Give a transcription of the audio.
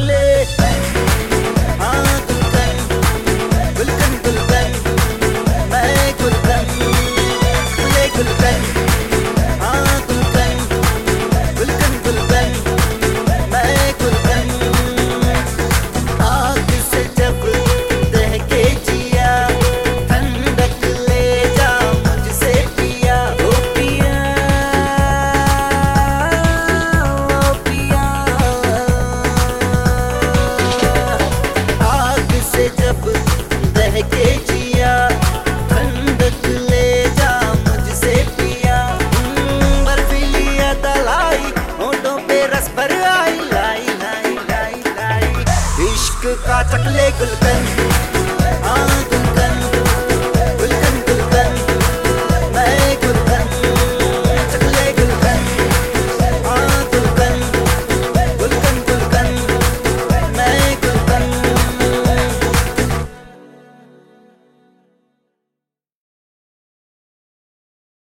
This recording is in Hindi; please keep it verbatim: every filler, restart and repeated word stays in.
ले। हाँ गुलकन गुलकन गुलकन मैं गुलकन ले गुलकन। हाँ गुलकन गुलकन गुलकन मैं गुलकन। आग से जब दहके जिया ठंडक ले जा मुझसे पिया। ओ पिया ओ पिया। आग से जब दहके जिया ठंडक ले जा मुझसे पिया। बर्फीली तलाई होठों पे रस भर आई लाई लाई लाई लाई। इश्क का चकले गुलकन